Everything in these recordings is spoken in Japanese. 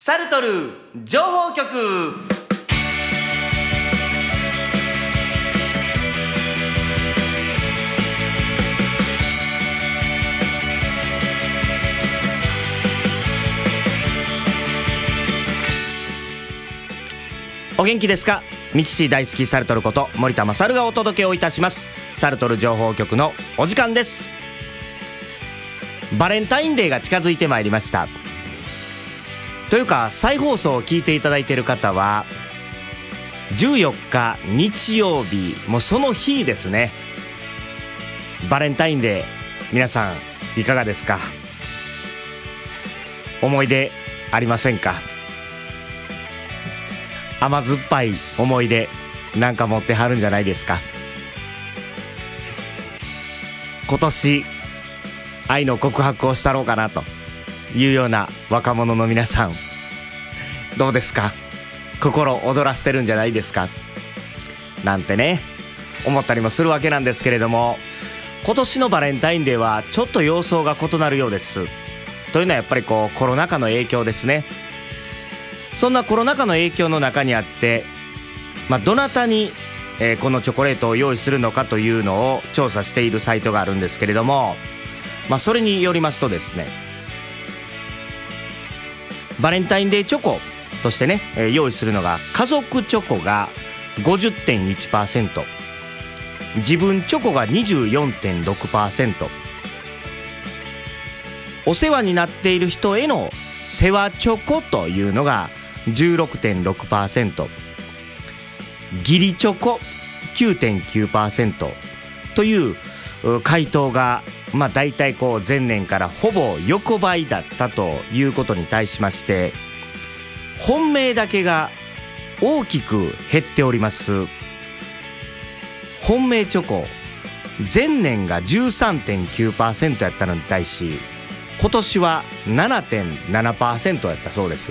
サルトル情報局。お元気ですか。ミキシー大好きサルトルこと森田勝がお届けをいたします。サルトル情報局のお時間です。バレンタインデーが近づいてまいりました。というか再放送を聞いていただいている方は14日日曜日、もうその日ですね。バレンタインデー、皆さんいかがですか。思い出ありませんか。甘酸っぱい思い出なんか持ってはるんじゃないですか。今年愛の告白をしたろうかなというような若者の皆さん、どうですか。心躍らせてるんじゃないですかなんてね、思ったりもするわけなんですけれども、今年のバレンタインデーはちょっと様相が異なるようです。というのはやっぱりコロナ禍の影響ですね。そんなコロナ禍の影響の中にあって、どなたに、このチョコレートを用意するのかというのを調査しているサイトがあるんですけれども、それによりますとですね、バレンタインデーチョコとしてね、用意するのが家族チョコが 50.1%、 自分チョコが 24.6%、 お世話になっている人への世話チョコというのが 16.6%、 義理チョコ 9.9% という回答がだいたい前年からほぼ横ばいだったということに対しまして、本命だけが大きく減っております。本命チョコ、前年が 13.9% やったのに対し今年は 7.7% やったそうです。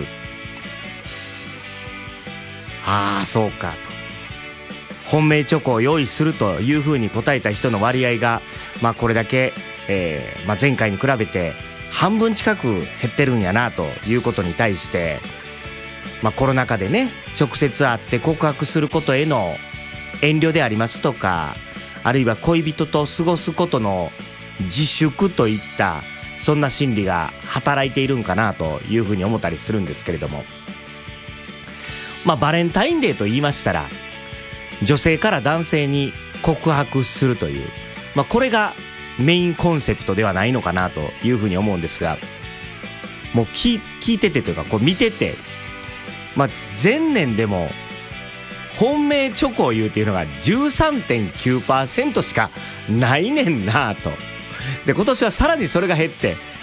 そうかと。本命チョコを用意するというふうに答えた人の割合がこれだけ、前回に比べて半分近く減ってるんやなということに対して、コロナ禍でね、直接会って告白することへの遠慮でありますとか、あるいは恋人と過ごすことの自粛といったそんな心理が働いているんかなというふうに思ったりするんですけれども、バレンタインデーと言いましたら女性から男性に告白するという、これがメインコンセプトではないのかなというふうに思うんですが、もう聞いててというか見てて、前年でも本命チョコを言うっていうのが 13.9% しかないねんなと。で今年はさらにそれが減って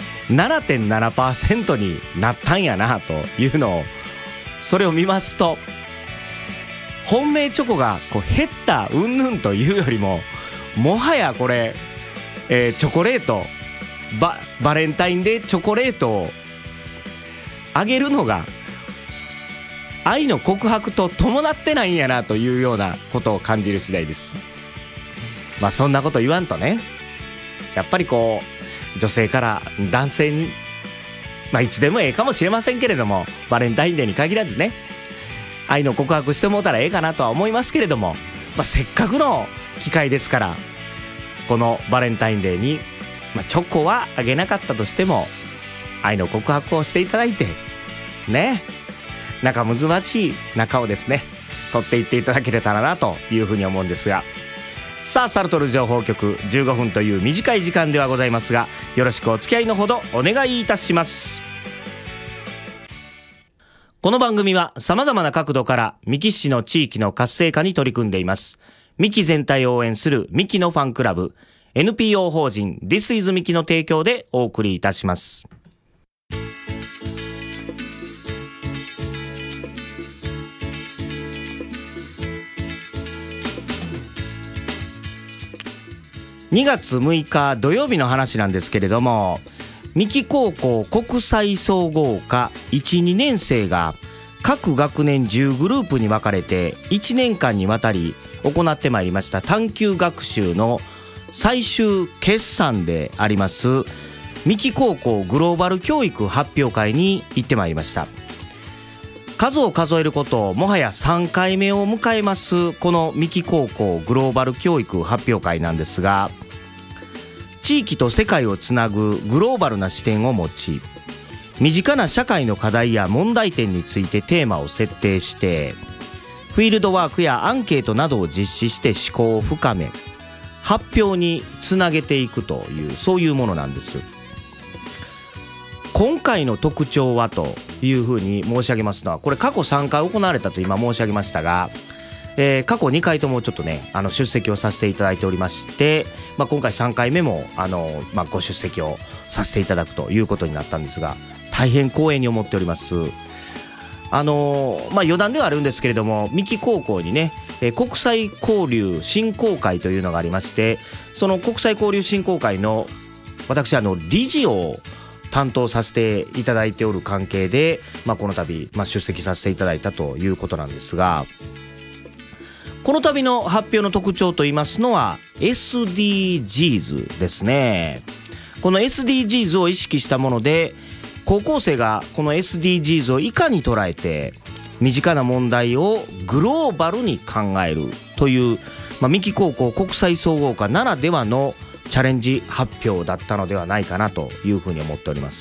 7.7% になったんやなというのを、それを見ますと本命チョコが減ったうんぬんというよりも、もはやこれ、チョコレート、バレンタインデーチョコレートをあげるのが愛の告白と伴ってないんやなというようなことを感じる次第です。そんなこと言わんとね、やっぱり女性から男性に、いつでもええかもしれませんけれども、バレンタインデーに限らずね、愛の告白してもうたらええかなとは思いますけれども、せっかくの機会ですから、このバレンタインデーに、チョコはあげなかったとしても愛の告白をしていただいてね、仲睦ましい仲をですね取っていっていただけれたらなというふうに思うんですが、さあサルトル情報局15分という短い時間ではございますが、よろしくお付き合いのほどお願いいたします。この番組は様々な角度から三木市の地域の活性化に取り組んでいます。三木全体を応援する三木のファンクラブ NPO 法人 This is 三木の提供でお送りいたします。2月6日土曜日の話なんですけれども、三木高校国際総合科 1,2 年生が各学年10グループに分かれて1年間にわたり行ってまいりました探究学習の最終決算であります三木高校グローバル教育発表会に行ってまいりました。 数を数えることもはや3回目を迎えますこの三木高校グローバル教育発表会なんですが、地域と世界をつなぐグローバルな視点を持ち、身近な社会の課題や問題点についてテーマを設定して、フィールドワークやアンケートなどを実施して思考を深め、発表につなげていくという、そういうものなんです。今回の特徴はというふうに申し上げますのは、これ過去3回行われたと今申し上げましたが、過去2回ともちょっとね出席をさせていただいておりまして、今回3回目もご出席をさせていただくということになったんですが、大変光栄に思っております。余談ではあるんですけれども、三木高校にね、国際交流振興会というのがありまして、その国際交流振興会の私理事を担当させていただいておる関係で、この度、出席させていただいたということなんですが、この度の発表の特徴といいますのは SDGs ですね。この SDGs を意識したもので、高校生がこの SDGs をいかに捉えて身近な問題をグローバルに考えるという、三木高校国際総合科ならではのチャレンジ発表だったのではないかなというふうに思っております。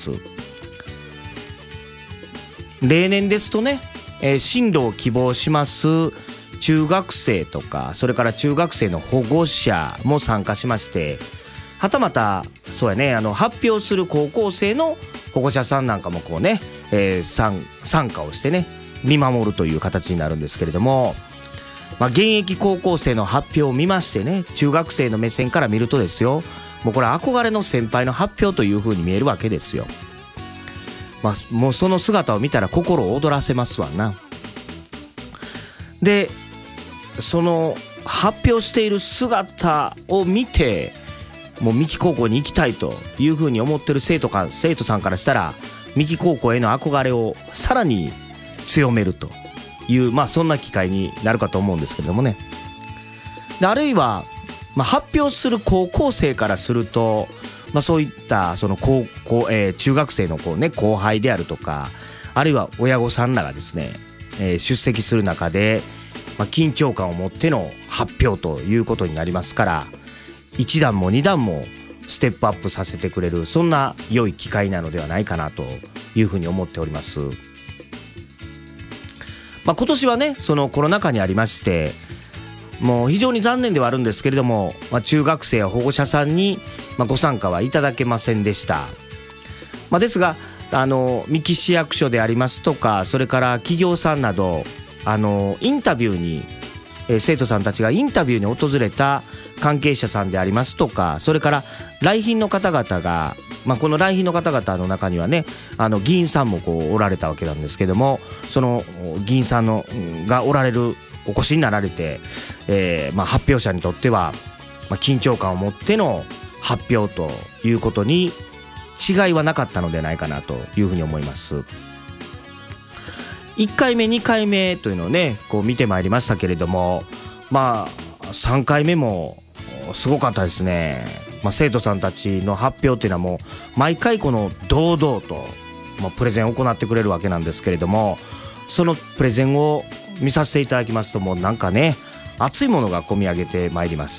例年ですとね、進路を希望します中学生とか、それから中学生の保護者も参加しまして、はたまたそうやね、発表する高校生の保護者さんなんかもこうね、参加をしてね見守るという形になるんですけれども、現役高校生の発表を見ましてね、中学生の目線から見るとですよ、もうこれ憧れの先輩の発表という風に見えるわけですよ。もうその姿を見たら心を躍らせますわな。でその発表している姿を見て、もう三木高校に行きたいというふうに思ってる生徒さんからしたら、三木高校への憧れをさらに強めるという、そんな機会になるかと思うんですけれどもね。であるいは、発表する高校生からすると、そういったその中学生の後輩であるとか、あるいは親御さんらがですね、出席する中で、緊張感を持っての発表ということになりますから、1段も2段もステップアップさせてくれる、そんな良い機会なのではないかなというふうに思っております。今年はね、そのコロナ禍にありまして、もう非常に残念ではあるんですけれども、中学生や保護者さんにご参加はいただけませんでした。ですが三木市役所でありますとか、それから企業さんなどインタビューに、生徒さんたちがインタビューに訪れた関係者さんでありますとか、それから来賓の方々が、この来賓の方々の中にはね、議員さんもおられたわけなんですけども、その議員さんがお越しになられて、発表者にとっては、緊張感を持っての発表ということに違いはなかったのではないかなというふうに思います。1回目2回目というのをね見てまいりましたけれども、3回目もすごかったですね。生徒さんたちの発表っていうのはもう毎回この堂々と、プレゼンを行ってくれるわけなんですけれども、そのプレゼンを見させていただきますと、もうなんかね、熱いものが込み上げてまいります。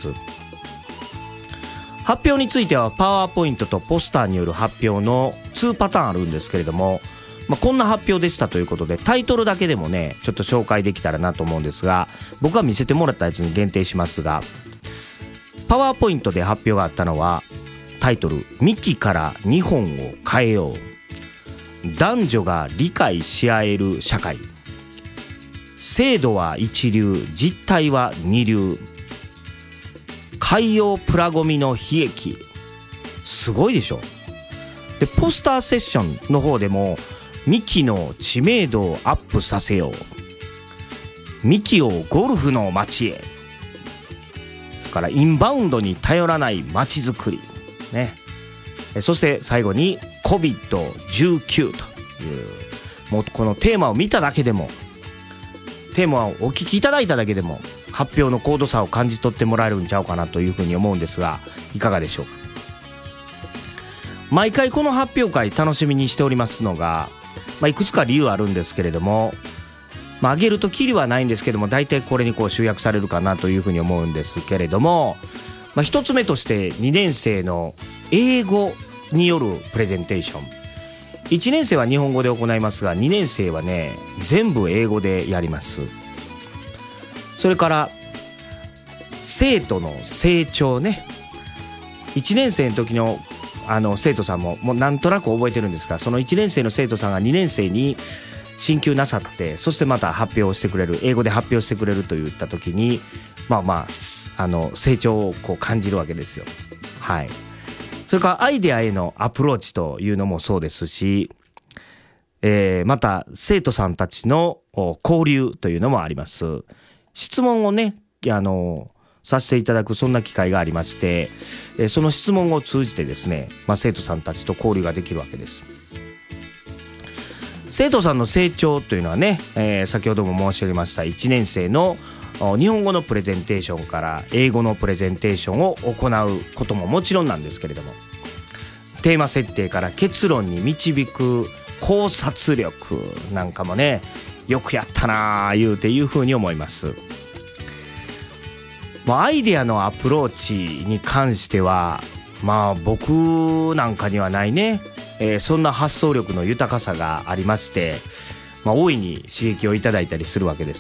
発表についてはパワーポイントとポスターによる発表の2パターンあるんですけれども、こんな発表でしたということで、タイトルだけでもねちょっと紹介できたらなと思うんですが、僕が見せてもらったやつに限定しますが、パワーポイントで発表があったのはタイトル、三木から日本を変えよう、男女が理解し合える社会、制度は一流、実態は二流、海洋プラゴミの悲劇。すごいでしょ。でポスターセッションの方でも、ミキの知名度をアップさせよう、ミキをゴルフの街へ、それからインバウンドに頼らない街づくり、ね、そして最後に COVID-19 という、もうこのテーマを見ただけでも、テーマをお聞きいただいただけでも、発表の高度差を感じ取ってもらえるんちゃうかなというふうに思うんですが、いかがでしょうか。毎回この発表会楽しみにしておりますのが、いくつか理由あるんですけれども、 上げるときりはないんですけども、大体これにこう集約されるかなというふうに思うんですけれども、一つ目として2年生の英語によるプレゼンテーション。1年生は日本語で行いますが、2年生はね全部英語でやります。それから生徒の成長ね、1年生の時の生徒さんももうなんとなく覚えてるんですが、その1年生の生徒さんが2年生に進級なさって、そしてまた発表してくれる、英語で発表してくれるといった時に成長をこう感じるわけですよ。はい。それからアイデアへのアプローチというのもそうですし、また生徒さんたちの交流というのもあります。質問をねさせていただく、そんな機会がありまして、その質問を通じてですね、生徒さんたちと交流ができるわけです。生徒さんの成長というのはね、先ほども申し上げました1年生の日本語のプレゼンテーションから英語のプレゼンテーションを行うことももちろんなんですけれども、テーマ設定から結論に導く考察力なんかもね、よくやったなーいうふうに思います。アイデアのアプローチに関しては僕なんかにはないね、そんな発想力の豊かさがありまして、大いに刺激をいただいたりするわけです。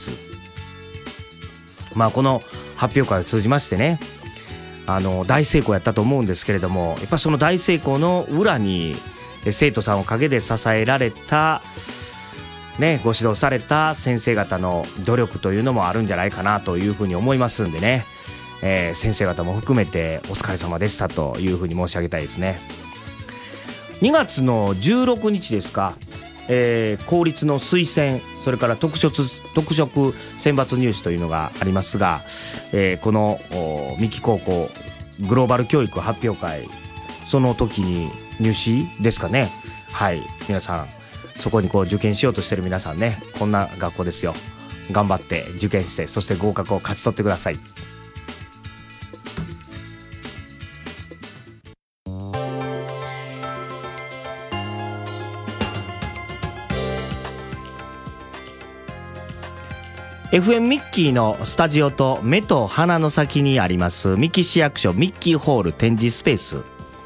この発表会を通じましてね、大成功やったと思うんですけれども、やっぱその大成功の裏に生徒さんおかげで支えられたね、ご指導された先生方の努力というのもあるんじゃないかなというふうに思いますんでね、先生方も含めてお疲れ様でしたというふうに申し上げたいですね。2月の16日ですか、公立の推薦、それから特色選抜入試というのがありますが、この三木高校グローバル教育発表会、その時に入試ですかね。はい、皆さんそこにこう受験しようとしてる皆さんね、こんな学校ですよ。頑張って受験して、そして合格を勝ち取ってください。FM ミッキーのスタジオと目と鼻の先にあります三木市役所ミッキーホール展示スペース、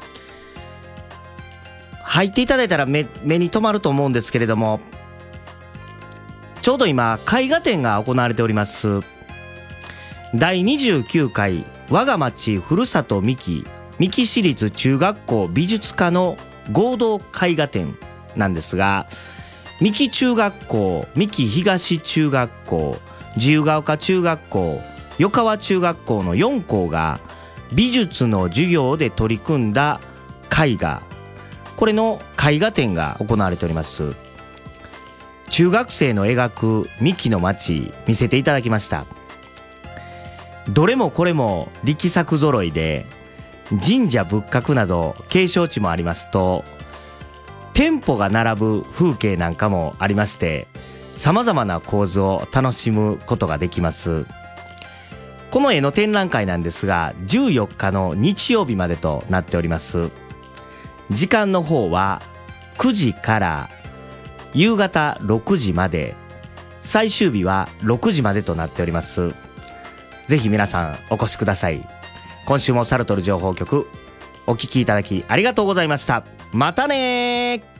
入っていただいたら 目に留まると思うんですけれども、ちょうど今絵画展が行われております。第29回我が町ふるさと三木市立中学校美術科の合同絵画展なんですが、三木中学校、三木東中学校、自由が丘中学校、余川中学校の4校が美術の授業で取り組んだ絵画、これの絵画展が行われております。中学生の描く三木の町見せていただきました。どれもこれも力作揃いで、神社仏閣など景勝地もありますと、店舗が並ぶ風景なんかもありまして、さまざまな構図を楽しむことができます。この絵の展覧会なんですが、14日の日曜日までとなっております。時間の方は9時から夕方6時まで、最終日は6時までとなっております。ぜひ皆さんお越しください。今週もサルトル情報局お聞きいただきありがとうございました。またねー。